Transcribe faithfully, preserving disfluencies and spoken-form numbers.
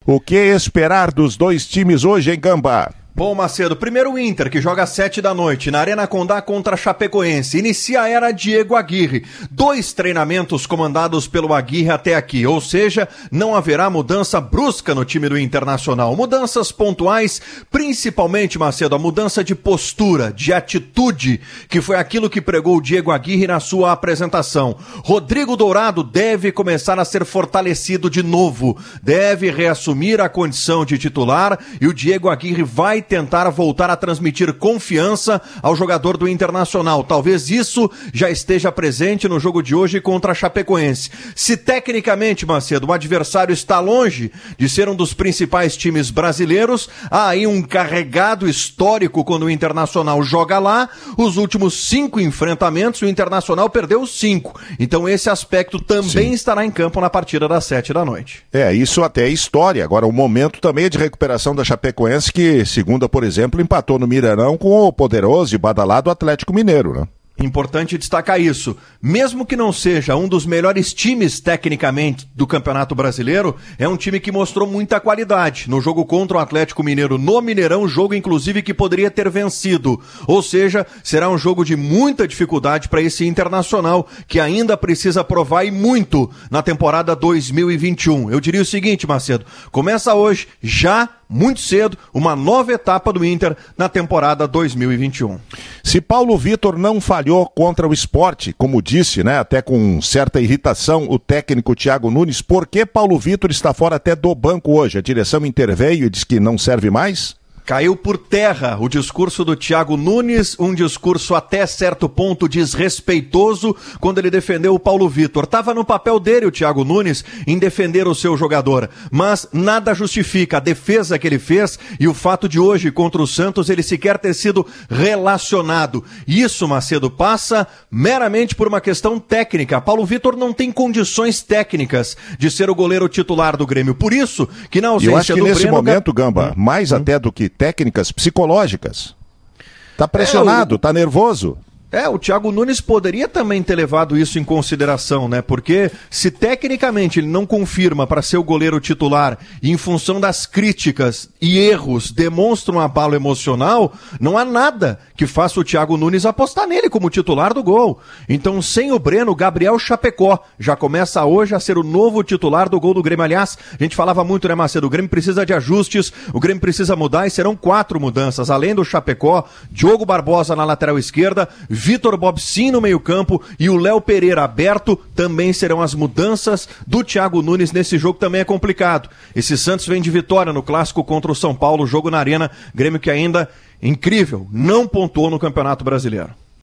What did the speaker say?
O que esperar dos dois times hoje, hein, Gamba? Bom, Macedo, primeiro o Inter, que joga às sete da noite, na Arena Condá contra a Chapecoense. Inicia a era Diego Aguirre. Dois treinamentos comandados pelo Aguirre até aqui, ou seja, não haverá mudança brusca no time do Internacional. Mudanças pontuais, principalmente, Macedo, a mudança de postura, de atitude, que foi aquilo que pregou o Diego Aguirre na sua apresentação. Rodrigo Dourado deve começar a ser fortalecido de novo, deve reassumir a condição de titular e o Diego Aguirre vai tentar voltar a transmitir confiança ao jogador do Internacional. Talvez isso já esteja presente no jogo de hoje contra a Chapecoense. Se tecnicamente, Macedo, o adversário está longe de ser um dos principais times brasileiros, há aí um carregado histórico quando o Internacional joga lá. Os últimos cinco enfrentamentos, o Internacional perdeu cinco. Então esse aspecto também Sim. estará em campo na partida das sete da noite. É, isso até é história. Agora, o momento também é de recuperação da Chapecoense, que, segundo Segunda, por exemplo, empatou no Mineirão com o poderoso e badalado Atlético Mineiro, né? Importante destacar isso. Mesmo que não seja um dos melhores times tecnicamente do Campeonato Brasileiro, é um time que mostrou muita qualidade. No jogo contra o Atlético Mineiro no Mineirão, jogo inclusive que poderia ter vencido. Ou seja, será um jogo de muita dificuldade para esse Internacional, que ainda precisa provar e muito na temporada dois mil e vinte e um. Eu diria o seguinte, Macedo, começa hoje, já muito cedo, uma nova etapa do Inter na temporada dois mil e vinte e um. Se Paulo Vitor não falhou contra o Sport, como disse, né, até com certa irritação, o técnico Thiago Nunes, por que Paulo Vitor está fora até do banco hoje? A direção interveio e diz que não serve mais? Caiu por terra o discurso do Thiago Nunes, um discurso até certo ponto desrespeitoso quando ele defendeu o Paulo Vitor. Estava no papel dele o Thiago Nunes em defender o seu jogador, mas nada justifica a defesa que ele fez e o fato de hoje contra o Santos ele sequer ter sido relacionado. Isso, Macedo, passa meramente por uma questão técnica. Paulo Vitor não tem condições técnicas de ser o goleiro titular do Grêmio. Por isso que na ausência do Breno... Eu acho que nesse Breno... momento, Gamba, hum. mais hum. até do que técnicas psicológicas. Tá pressionado, é, o... tá nervoso. É, o Thiago Nunes poderia também ter levado isso em consideração, né? Porque se tecnicamente ele não confirma para ser o goleiro titular e em função das críticas e erros demonstra um abalo emocional, não há nada que faça o Thiago Nunes apostar nele como titular do gol. Então, sem o Breno, Gabriel Chapecó já começa hoje a ser o novo titular do gol do Grêmio. Aliás, a gente falava muito, né, Macedo? O Grêmio precisa de ajustes, o Grêmio precisa mudar e serão quatro mudanças. Além do Chapecó, Diogo Barbosa na lateral esquerda, Vitor Bobsin no meio-campo e o Léo Pereira aberto, também serão as mudanças do Thiago Nunes nesse jogo, também é complicado. Esse Santos vem de vitória no clássico contra o São Paulo, jogo na Arena, Grêmio que ainda, incrível, não pontuou no Campeonato Brasileiro.